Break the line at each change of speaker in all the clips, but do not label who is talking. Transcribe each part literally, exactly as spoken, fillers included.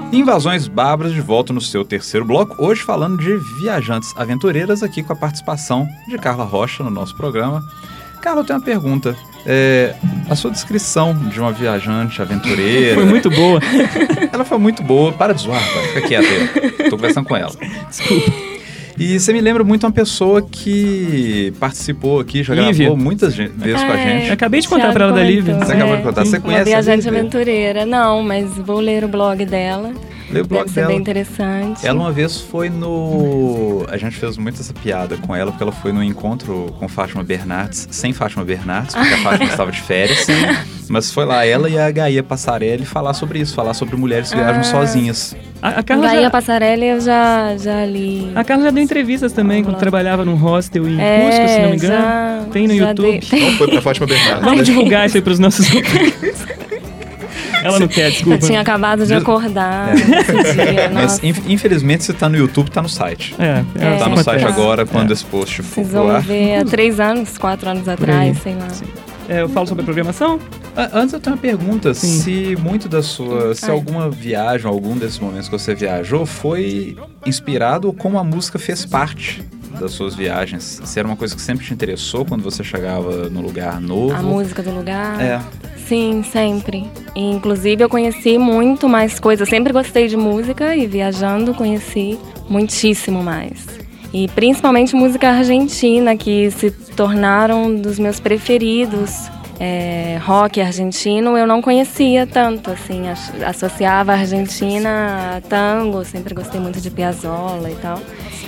Invasões Bárbaras de volta no seu terceiro bloco, hoje falando de viajantes aventureiras, aqui com a participação de Carla Rocha no nosso programa. Carla, eu tenho uma pergunta. É, a sua descrição de uma viajante aventureira...
Foi muito boa.
Ela foi muito boa. Para de zoar, pai. Fica quieta aí. Tô conversando com ela.
Desculpa.
E você me lembra muito uma pessoa que participou aqui, já
Lívia.
gravou muitas vezes
é,
com a gente.
Eu acabei de contar
Thiago
pra ela da
comentou.
Lívia.
Você
é,
acabou de contar. Você
uma
conhece
viajante
a Lívia?
aventureira. Não, mas vou ler o blog dela.
Lê o blog
Deve ser
dela.
bem interessante.
Ela uma vez foi no... A gente fez muito essa piada com ela, porque ela foi no encontro com Fátima Bernardes, sem Fátima Bernardes, porque a Fátima estava de férias. Mas foi lá ela e a Gaia Passarelli falar sobre isso, falar sobre mulheres que viajam
Ah.
sozinhas.
A, a Carla
Gaia
já,
Passarelli eu já, já li.
a Carla já deu entrevistas também, quando
Lá.
trabalhava num hostel em
É,
Cusco, se não me engano.
já-
Tem no
já
YouTube.
dei-
Não foi pra Fátima Bernardes.
Vamos
né?
divulgar isso aí pros nossos ouvintes. Ela não quer,
Eu
desculpa.
tinha acabado de
Just-
acordar
É.
nesse dia.
Mas
Nossa,
inf- infelizmente se tá no YouTube, tá no site.
É,
É.
é,
Tá no
acontece.
site agora, quando
É.
esse post for
vocês
pro
vão
ar.
ver há três anos, quatro anos atrás, sei lá.
É, eu falo sobre a programação?
Ah, Antes eu tenho uma pergunta,
Sim.
se muito da sua, se
Ai.
alguma viagem, algum desses momentos que você viajou foi inspirado ou como a música fez parte das suas viagens? Se era uma coisa que sempre te interessou quando você chegava no lugar novo?
A música do lugar.
É.
Sim, sempre. E, inclusive eu conheci muito mais coisas. Eu sempre gostei de música e viajando conheci muitíssimo mais. E principalmente música argentina, que se tornaram dos meus preferidos. É, rock argentino eu não conhecia tanto, assim, as- associava a Argentina a tango, sempre gostei muito de Piazzolla e tal.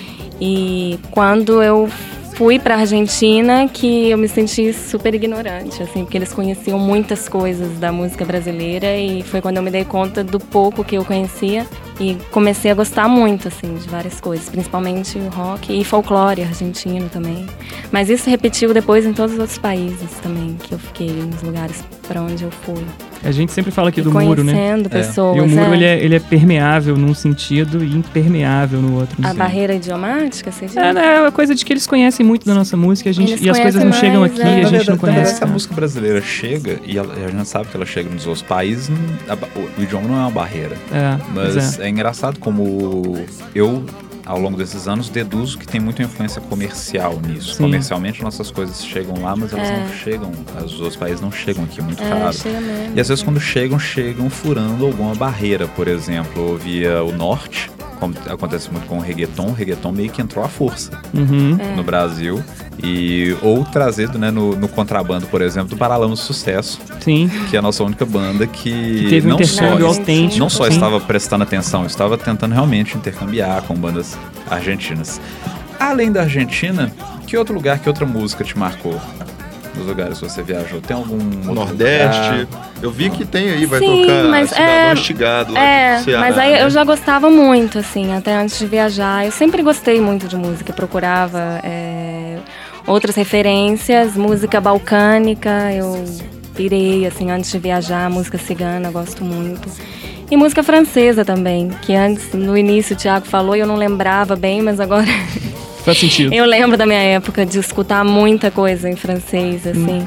E quando eu fui pra Argentina, que eu me senti super ignorante, assim, porque eles conheciam muitas coisas da música brasileira e foi quando eu me dei conta do pouco que eu conhecia e comecei a gostar muito, assim, de várias coisas, principalmente o rock e folclore argentino também. Mas isso repetiu depois em todos os outros países também, que eu fiquei, nos lugares pra onde eu fui.
A gente sempre fala aqui
E
do muro, né?
conhecendo pessoas,
E o muro,
é.
ele, é, ele é permeável num sentido e impermeável no outro.
A
Assim.
barreira idiomática, você diz?
É, né, é uma coisa de que eles conhecem muito da nossa música a gente,
Eles
e as coisas não
conhecem
chegam
mais,
aqui
é.
e a
Na
gente
verdade,
não
na verdade,
conhece.
se a música brasileira chega, e ela- a gente sabe que ela chega nos outros países, não- a ba- o idioma não é uma barreira.
É, pois
Mas
é.
é engraçado como eu, ao longo desses anos, deduzo que tem muita influência comercial nisso.
Sim.
Comercialmente, nossas coisas chegam lá, mas elas
É.
não chegam, os outros países não chegam aqui, é muito
É,
caro.
chega mesmo.
E às vezes quando chegam, chegam furando alguma barreira, por exemplo, via o norte, como acontece muito com o reggaeton, o reggaeton meio que entrou à força
Uhum.
É.
no Brasil. E, ou trazido, né, no, no contrabando, por exemplo, do Paralamas do Sucesso,
Sim,
que é a nossa única banda que,
que teve um
não, só,
intercâmbio
Não,
autêntico.
não só
sim.
estava prestando atenção, estava tentando realmente intercambiar com bandas argentinas. Além da Argentina, que outro lugar, que outra música te marcou? Dos lugares que você viajou? Tem algum outro
Nordeste.
lugar?
Eu vi que tem aí, vai
Sim,
tocar
mas
Cidadão
é-
Estigado lá
É,
do Ceará,
mas aí
né?
eu já gostava muito, assim, até antes de viajar. Eu sempre gostei muito de música, procurava é, outras referências, música balcânica, eu pirei, assim, antes de viajar, música cigana, gosto muito. E música francesa também, que antes, no início, o Thiago falou e eu não lembrava bem, mas agora
Faz sentido.
eu lembro da minha época de escutar muita coisa em francês, assim.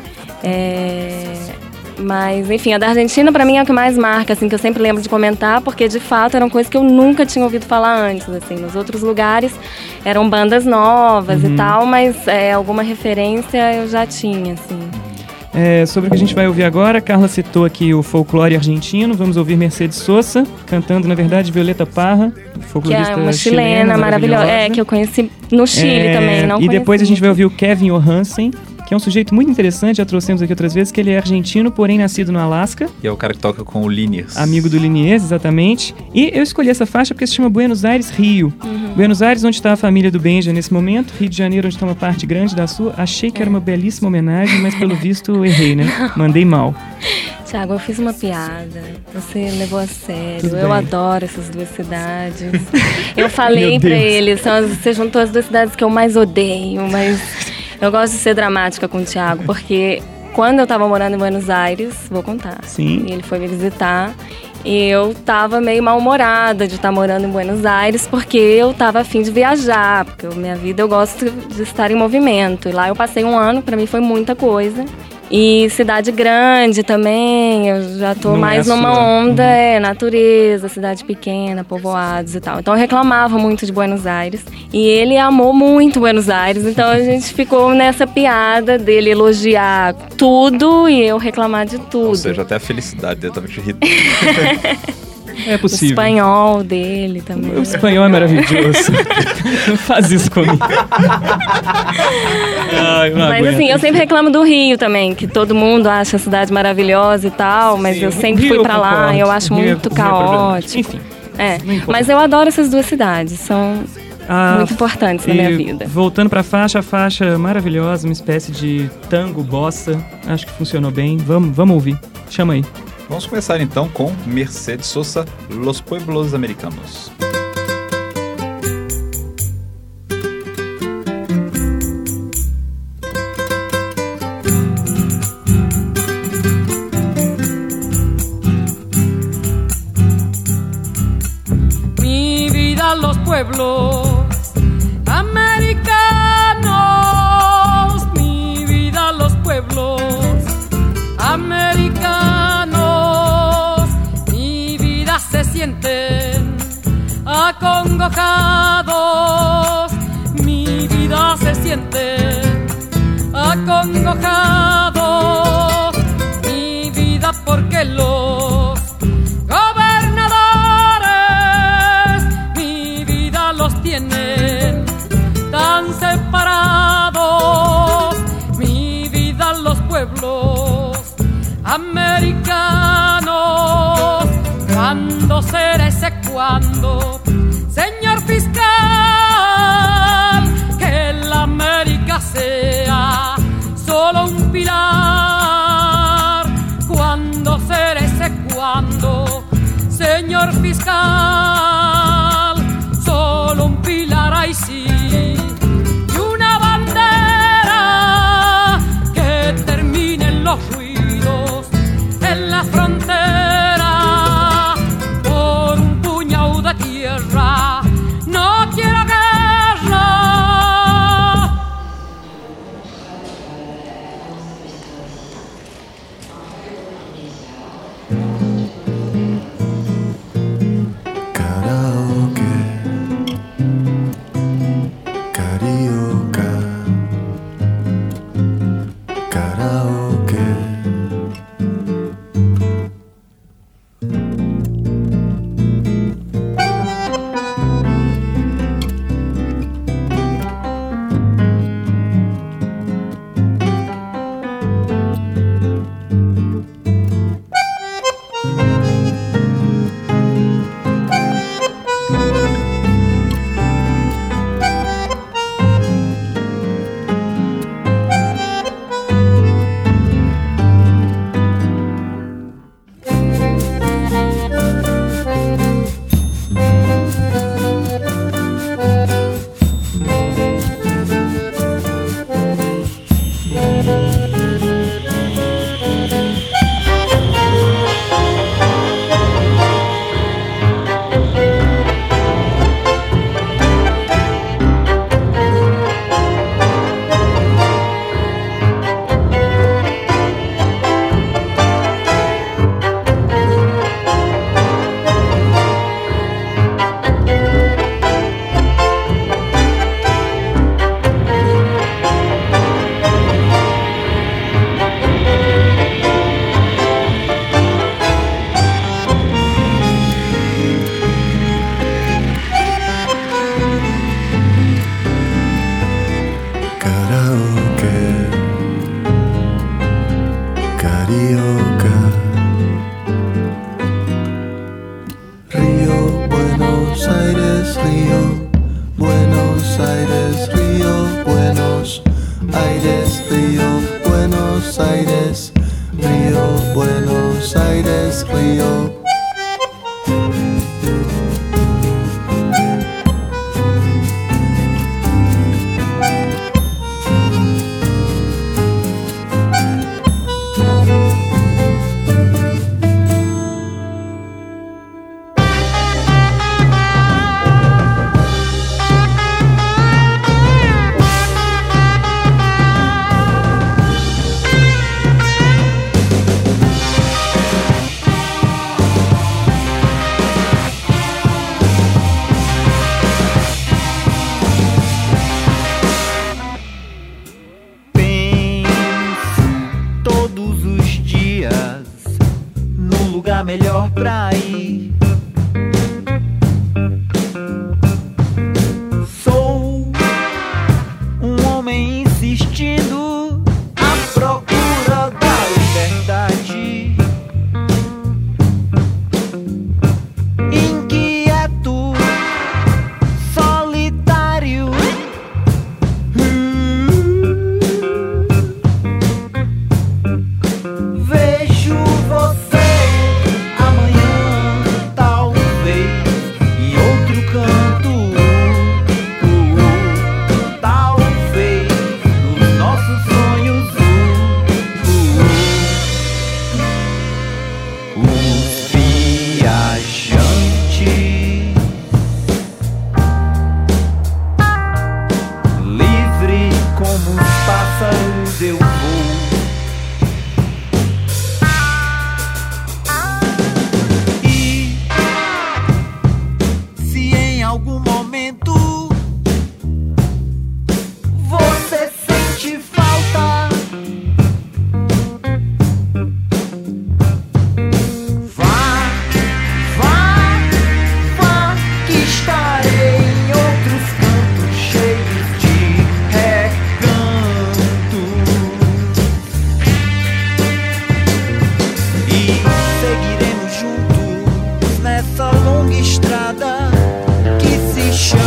É, Mas, enfim, a da Argentina pra mim é o que mais marca, assim, que eu sempre lembro de comentar, porque de fato eram coisas que eu nunca tinha ouvido falar antes, assim. Nos outros lugares eram bandas novas
Uhum.
e tal, mas é, alguma referência eu já tinha, assim.
É, sobre o que a gente vai ouvir agora, a Carla citou aqui o folclore argentino. Vamos ouvir Mercedes Sosa, cantando, na verdade, Violeta Parra,
Que é
folclorista
uma chilena maravilhosa. É, que eu conheci no Chile
É,
também, não
E depois a
conheci.
gente vai ouvir o Kevin Johansen, que é um sujeito muito interessante, já trouxemos aqui outras vezes, que ele é argentino, porém nascido no Alasca,
E é o cara que toca com o Liniers.
amigo do Liniers, exatamente. E eu escolhi essa faixa porque se chama Buenos Aires, Rio.
Uhum.
Buenos Aires, onde está a família do Benja nesse momento, Rio de Janeiro, onde está uma parte grande da sua. Achei que era uma belíssima homenagem, mas pelo visto errei, né? Mandei mal.
Tiago, eu fiz uma piada. Você levou a sério.
Tudo
eu
bem.
adoro essas duas cidades. Eu falei
Meu
pra
Deus.
ele, são as- você juntou as duas cidades que eu mais odeio, mas eu gosto de ser dramática com o Tiago, porque quando eu tava morando em Buenos Aires, vou contar.
Sim.
E ele foi me visitar. E eu tava meio mal-humorada de estar morando em Buenos Aires, porque eu tava afim de viajar, porque eu- minha vida eu gosto de estar em movimento. E lá eu passei um ano, pra mim foi muita coisa. E cidade grande também, eu já tô
Não
mais
é a
numa
sua.
onda,
Uhum.
é, natureza, cidade pequena, povoados e tal. Então eu reclamava muito de Buenos Aires. E ele amou muito Buenos Aires, então a gente ficou nessa piada dele elogiar tudo e eu reclamar de tudo.
Ou seja, até a felicidade dele tava te irritando.
É
O
possível.
espanhol dele também.
O espanhol é maravilhoso. Não faz isso comigo. Ai, eu não
Mas
aguento.
assim, eu sempre reclamo do Rio também, que todo mundo acha a cidade maravilhosa e tal, mas
Sim,
eu
o
sempre
Rio
fui pra lá
concordo.
e eu acho
O Rio é-
muito
o Rio é problemático.
caótico.
Enfim.
É,
não importa.
mas eu adoro essas duas cidades, são
Ah,
muito importantes na
e
minha vida.
Voltando pra faixa, a faixa maravilhosa, uma espécie de tango, bossa. Acho que funcionou bem. Vamos, vamos ouvir. Chama aí.
Vamos começar então com Mercedes Sosa, Los Pueblos Americanos.
Mi vida, los pueblos americanos, mi vida, los pueblos americanos, mi vida se sienten acongojados, mi vida se sienten acongojados, mi vida porque los gobernadores mi vida los tienen tan separados, mi vida los pueblos americanos. ¿Cuándo será ese cuándo, señor fiscal, que la América sea solo un pilar? ¿Cuándo será ese cuándo, señor fiscal, solo un pilar ahí sí, y una bandera que termine en los ruidos en la frontera por un puñado de tierra? No quiero guerra.
Karaoke, carioca, karaoke.
lugar melhor pra ir. Sou um homem insistindo à procura da liberdade. Inquieto, solitário. Hum. Vejo você amanhã, talvez, em outro canto. Uh, talvez nos nossos sonhos. Uh, uh, os viajantes, livre como os pássaros eu vou. E se em algum momento você sente falta, vá, vá, vá, que estarei em outros campos cheios de recantos. E seguiremos juntos nessa longa estrada que se chama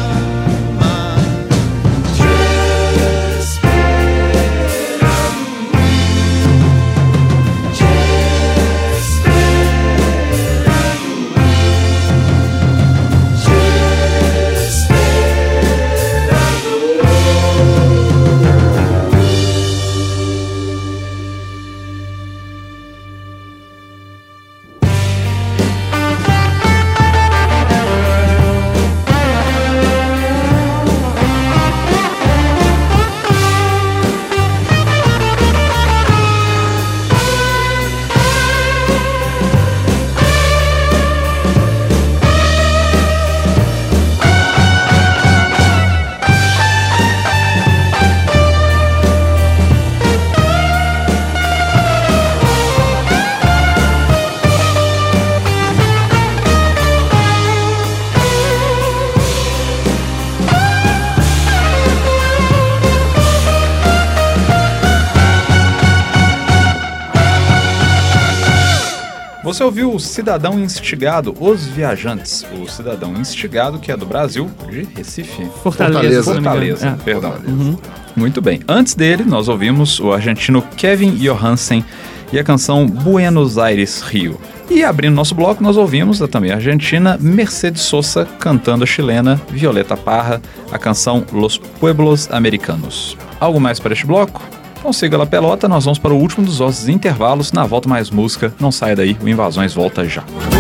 Você ouviu o Cidadão Instigado, Os Viajantes. O Cidadão Instigado, que é do Brasil, de Recife.
Fortaleza, se não me engano.
Fortaleza,
É.
perdão.
Uhum.
Muito bem. Antes dele, nós ouvimos o argentino Kevin Johansen e a canção Buenos Aires, Rio. E abrindo nosso bloco, nós ouvimos a também argentina Mercedes Sosa cantando a chilena Violeta Parra, a canção Los Pueblos Americanos. Algo mais para este bloco? Então siga lá, pelota, nós vamos para o último dos nossos intervalos. Na volta mais música, não saia daí, o Invasões volta já.